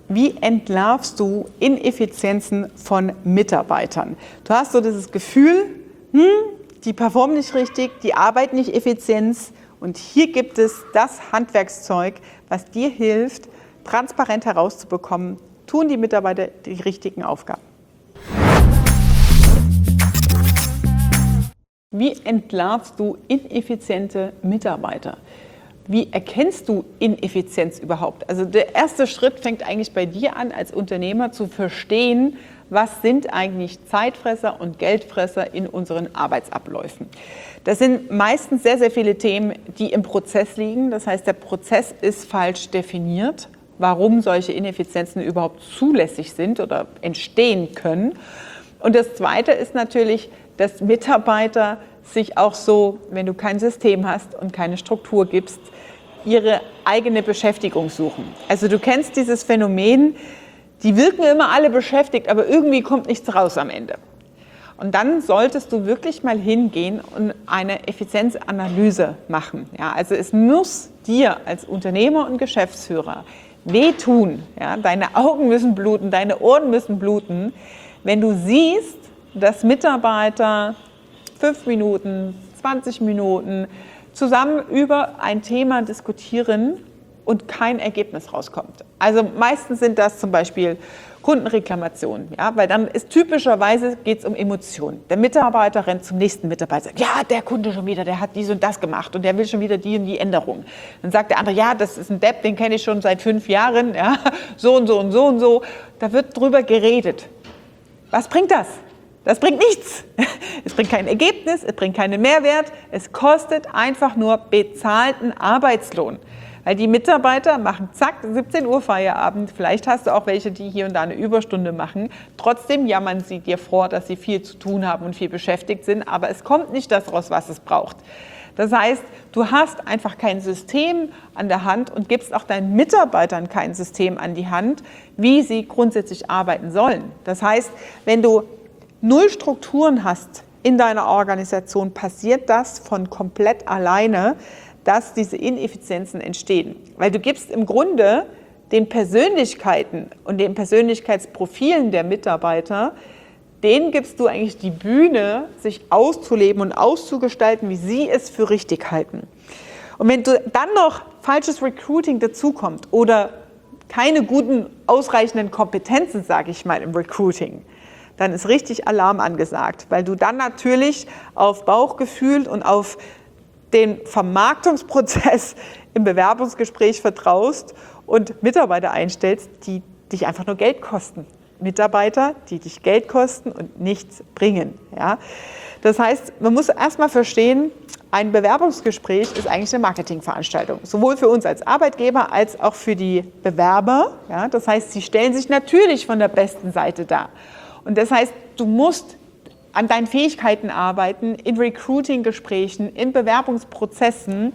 Wie entlarvst du Ineffizienzen von Mitarbeitern? Du hast so dieses Gefühl, die performen nicht richtig, die arbeiten nicht effizient. Und hier gibt es das Handwerkszeug, was dir hilft, transparent herauszubekommen, tun die Mitarbeiter die richtigen Aufgaben. Wie entlarvst du ineffiziente Mitarbeiter? Wie erkennst du Ineffizienz überhaupt? Also der erste Schritt fängt eigentlich bei dir an, als Unternehmer zu verstehen, was sind eigentlich Zeitfresser und Geldfresser in unseren Arbeitsabläufen. Das sind meistens sehr, sehr viele Themen, die im Prozess liegen. Das heißt, der Prozess ist falsch definiert, warum solche Ineffizienzen überhaupt zulässig sind oder entstehen können. Und das Zweite ist natürlich, dass Mitarbeiter sich auch so, wenn du kein System hast und keine Struktur gibst, ihre eigene Beschäftigung suchen. Also du kennst dieses Phänomen, die wirken immer alle beschäftigt, aber irgendwie kommt nichts raus am Ende. Und dann solltest du wirklich mal hingehen und eine Effizienzanalyse machen. Ja, also es muss dir als Unternehmer und Geschäftsführer wehtun. Ja, deine Augen müssen bluten, deine Ohren müssen bluten, wenn du siehst, dass Mitarbeiter 5 Minuten, 20 Minuten zusammen über ein Thema diskutieren und kein Ergebnis rauskommt. Also meistens sind das zum Beispiel Kundenreklamationen, ja, weil dann ist typischerweise geht es um Emotionen. Der Mitarbeiter rennt zum nächsten Mitarbeiter und sagt, ja, der Kunde schon wieder, der hat dies und das gemacht und der will schon wieder die und die Änderung. Dann sagt der andere, ja, das ist ein Depp, den kenne ich schon seit 5 Jahren, ja, so und so und so und so. Da wird drüber geredet. Was bringt das? Das bringt nichts. Es bringt kein Ergebnis, es bringt keinen Mehrwert. Es kostet einfach nur bezahlten Arbeitslohn. Weil die Mitarbeiter machen zack, 17 Uhr Feierabend. Vielleicht hast du auch welche, die hier und da eine Überstunde machen. Trotzdem jammern sie dir vor, dass sie viel zu tun haben und viel beschäftigt sind. Aber es kommt nicht das raus, was es braucht. Das heißt, du hast einfach kein System an der Hand und gibst auch deinen Mitarbeitern kein System an die Hand, wie sie grundsätzlich arbeiten sollen. Das heißt, wenn du 0 Strukturen hast in deiner Organisation, passiert das von komplett alleine, dass diese Ineffizienzen entstehen. Weil du gibst im Grunde den Persönlichkeiten und den Persönlichkeitsprofilen der Mitarbeiter, denen gibst du eigentlich die Bühne, sich auszuleben und auszugestalten, wie sie es für richtig halten. Und wenn du dann noch falsches Recruiting dazukommt oder keine guten, ausreichenden Kompetenzen, sage ich mal, im Recruiting, dann ist richtig Alarm angesagt, weil du dann natürlich auf Bauchgefühl und auf den Vermarktungsprozess im Bewerbungsgespräch vertraust und Mitarbeiter einstellst, die dich einfach nur Geld kosten. Mitarbeiter, die dich Geld kosten und nichts bringen. Ja? Das heißt, man muss erstmal verstehen, ein Bewerbungsgespräch ist eigentlich eine Marketingveranstaltung, sowohl für uns als Arbeitgeber als auch für die Bewerber. Ja? Das heißt, sie stellen sich natürlich von der besten Seite dar. Und das heißt, du musst an deinen Fähigkeiten arbeiten, in Recruiting-Gesprächen, in Bewerbungsprozessen,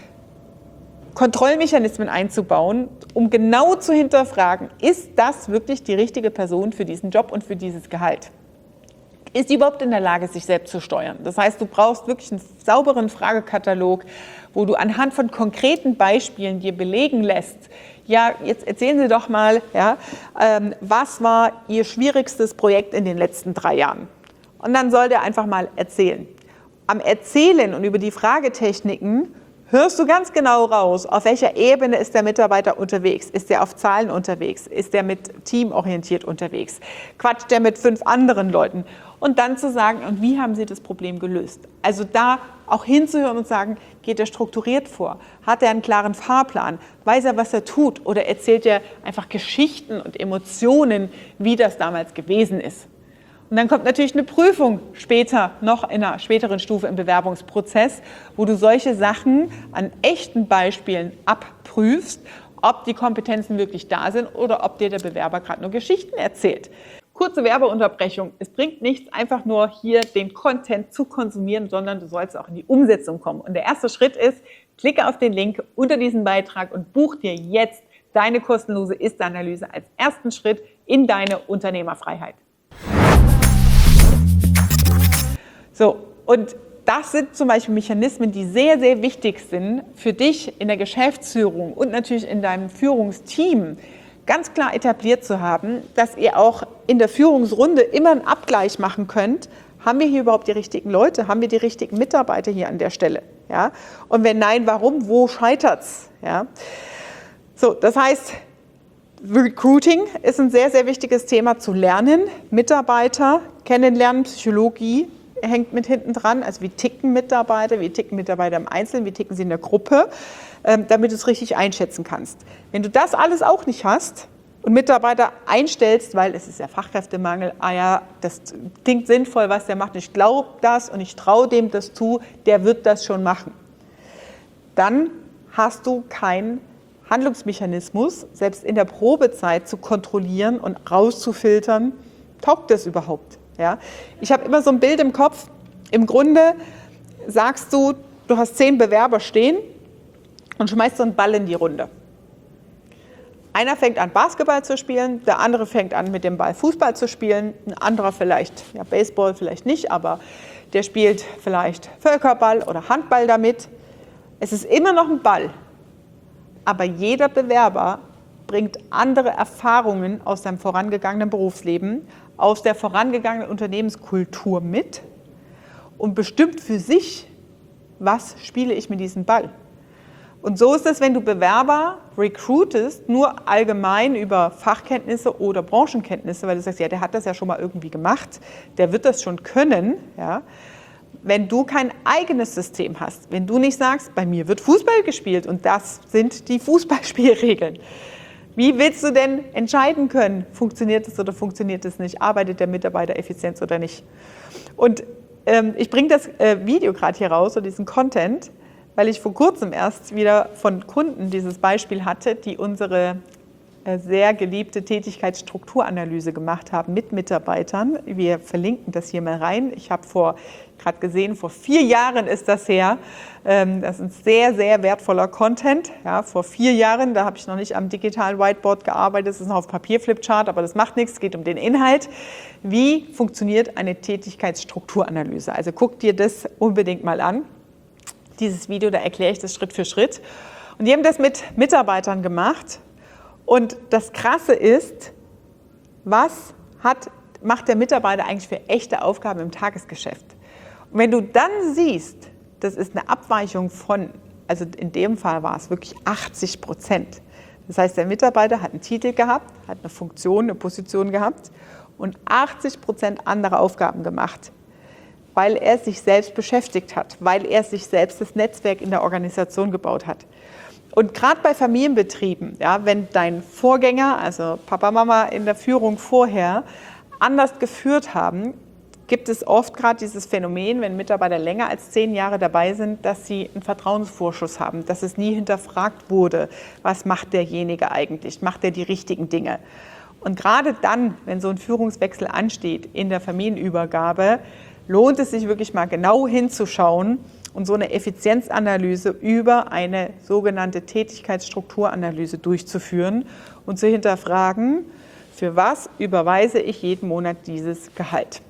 Kontrollmechanismen einzubauen, um genau zu hinterfragen, ist das wirklich die richtige Person für diesen Job und für dieses Gehalt? Ist die überhaupt in der Lage, sich selbst zu steuern? Das heißt, du brauchst wirklich einen sauberen Fragekatalog, wo du anhand von konkreten Beispielen dir belegen lässt, ja, jetzt erzählen Sie doch mal, ja, was war Ihr schwierigstes Projekt in den letzten 3 Jahren? Und dann soll der einfach mal erzählen. Am Erzählen und über die Fragetechniken hörst du ganz genau raus, auf welcher Ebene ist der Mitarbeiter unterwegs. Ist der auf Zahlen unterwegs? Ist der mit teamorientiert unterwegs? Quatscht der mit 5 anderen Leuten? Und dann zu sagen, und wie haben Sie das Problem gelöst? Also da auch hinzuhören und sagen, geht er strukturiert vor? Hat er einen klaren Fahrplan? Weiß er, was er tut? Oder erzählt er einfach Geschichten und Emotionen, wie das damals gewesen ist? Und dann kommt natürlich eine Prüfung später, noch in einer späteren Stufe im Bewerbungsprozess, wo du solche Sachen an echten Beispielen abprüfst, ob die Kompetenzen wirklich da sind oder ob dir der Bewerber gerade nur Geschichten erzählt. Kurze Werbeunterbrechung. Es bringt nichts, einfach nur hier den Content zu konsumieren, sondern du sollst auch in die Umsetzung kommen. Und der erste Schritt ist, klicke auf den Link unter diesem Beitrag und buch dir jetzt deine kostenlose Ist-Analyse als ersten Schritt in deine Unternehmerfreiheit. So, und das sind zum Beispiel Mechanismen, die sehr, sehr wichtig sind für dich in der Geschäftsführung und natürlich in deinem Führungsteam, ganz klar etabliert zu haben, dass ihr auch in der Führungsrunde immer einen Abgleich machen könnt. Haben wir hier überhaupt die richtigen Leute? Haben wir die richtigen Mitarbeiter hier an der Stelle? Ja? Und wenn nein, warum? Wo scheitert's? Ja? So, das heißt, Recruiting ist ein sehr, sehr wichtiges Thema zu lernen. Mitarbeiter kennenlernen, Psychologie hängt mit hinten dran. Also wie ticken Mitarbeiter im Einzelnen, wie ticken sie in der Gruppe, damit du es richtig einschätzen kannst. Wenn du das alles auch nicht hast und Mitarbeiter einstellst, weil es ist ja Fachkräftemangel, das klingt sinnvoll, was der macht, ich glaube das und ich traue dem das zu, der wird das schon machen. Dann hast du keinen Handlungsmechanismus, selbst in der Probezeit zu kontrollieren und rauszufiltern, taugt das überhaupt? Ja? Ich habe immer so ein Bild im Kopf, im Grunde sagst du, du hast 10 Bewerber stehen und schmeißt so einen Ball in die Runde. Einer fängt an, Basketball zu spielen, der andere fängt an, mit dem Ball Fußball zu spielen, ein anderer vielleicht, ja, Baseball vielleicht nicht, aber der spielt vielleicht Völkerball oder Handball damit. Es ist immer noch ein Ball, aber jeder Bewerber bringt andere Erfahrungen aus seinem vorangegangenen Berufsleben, aus der vorangegangenen Unternehmenskultur mit und bestimmt für sich, was spiele ich mit diesem Ball. Und so ist es, wenn du Bewerber recruitest, nur allgemein über Fachkenntnisse oder Branchenkenntnisse, weil du sagst, ja, der hat das ja schon mal irgendwie gemacht, der wird das schon können. Ja. Wenn du kein eigenes System hast, wenn du nicht sagst, bei mir wird Fußball gespielt und das sind die Fußballspielregeln. Wie willst du denn entscheiden können, funktioniert es oder funktioniert es nicht, arbeitet der Mitarbeiter effizient oder nicht? Und ich bringe das Video gerade hier raus, so diesen Content, weil ich vor kurzem erst wieder von Kunden dieses Beispiel hatte, die unsere sehr geliebte Tätigkeitsstrukturanalyse gemacht haben mit Mitarbeitern. Wir verlinken das hier mal rein. Ich habe gerade gesehen, vor 4 Jahren ist das her. Das ist ein sehr, sehr wertvoller Content. Ja, vor 4 Jahren, da habe ich noch nicht am digitalen Whiteboard gearbeitet, das ist noch auf Papier-Flipchart, aber das macht nichts, es geht um den Inhalt. Wie funktioniert eine Tätigkeitsstrukturanalyse? Also guck dir das unbedingt mal an. Dieses Video, da erkläre ich das Schritt für Schritt. Und die haben das mit Mitarbeitern gemacht. Und das Krasse ist, was macht der Mitarbeiter eigentlich für echte Aufgaben im Tagesgeschäft? Und wenn du dann siehst, das ist eine Abweichung von, also in dem Fall war es wirklich 80%. Das heißt, der Mitarbeiter hat einen Titel gehabt, hat eine Funktion, eine Position gehabt und 80% andere Aufgaben gemacht, weil er sich selbst beschäftigt hat, weil er sich selbst das Netzwerk in der Organisation gebaut hat. Und gerade bei Familienbetrieben, ja, wenn dein Vorgänger, also Papa, Mama in der Führung vorher, anders geführt haben, gibt es oft gerade dieses Phänomen, wenn Mitarbeiter länger als 10 Jahre dabei sind, dass sie einen Vertrauensvorschuss haben, dass es nie hinterfragt wurde, was macht derjenige eigentlich, macht er die richtigen Dinge. Und gerade dann, wenn so ein Führungswechsel ansteht in der Familienübergabe, lohnt es sich wirklich mal genau hinzuschauen und so eine Effizienzanalyse über eine sogenannte Tätigkeitsstrukturanalyse durchzuführen und zu hinterfragen, für was überweise ich jeden Monat dieses Gehalt.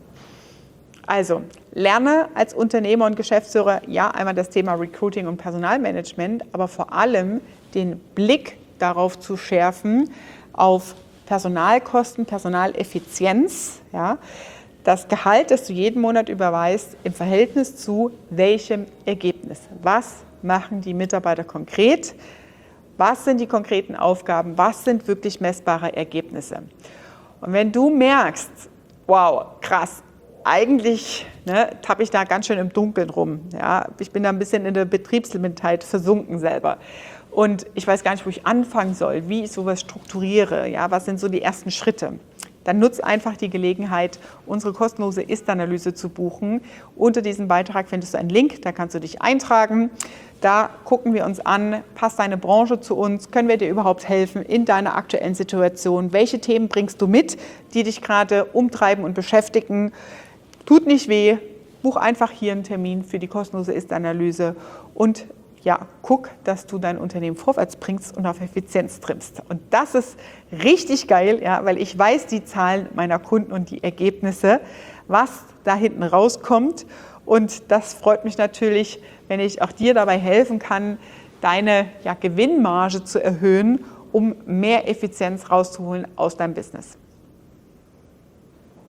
Also lerne als Unternehmer und Geschäftsführer ja einmal das Thema Recruiting und Personalmanagement, aber vor allem den Blick darauf zu schärfen, auf Personalkosten, Personaleffizienz, ja, das Gehalt, das du jeden Monat überweist, im Verhältnis zu welchem Ergebnis? Was machen die Mitarbeiter konkret? Was sind die konkreten Aufgaben? Was sind wirklich messbare Ergebnisse? Und wenn du merkst, wow, krass, eigentlich tappe ich da ganz schön im Dunkeln rum. Ja? Ich bin da ein bisschen in der Betriebslimitheit versunken selber. Und ich weiß gar nicht, wo ich anfangen soll, wie ich sowas strukturiere. Ja? Was sind so die ersten Schritte? Dann nutz einfach die Gelegenheit, unsere kostenlose Ist-Analyse zu buchen. Unter diesem Beitrag findest du einen Link, da kannst du dich eintragen. Da gucken wir uns an, passt deine Branche zu uns, können wir dir überhaupt helfen in deiner aktuellen Situation? Welche Themen bringst du mit, die dich gerade umtreiben und beschäftigen? Tut nicht weh, buch einfach hier einen Termin für die kostenlose Ist-Analyse und ja, guck, dass du dein Unternehmen vorwärts bringst und auf Effizienz trimmst. Und das ist richtig geil, ja, weil ich weiß die Zahlen meiner Kunden und die Ergebnisse, was da hinten rauskommt. Und das freut mich natürlich, wenn ich auch dir dabei helfen kann, deine Gewinnmarge zu erhöhen um mehr Effizienz rauszuholen aus deinem Business.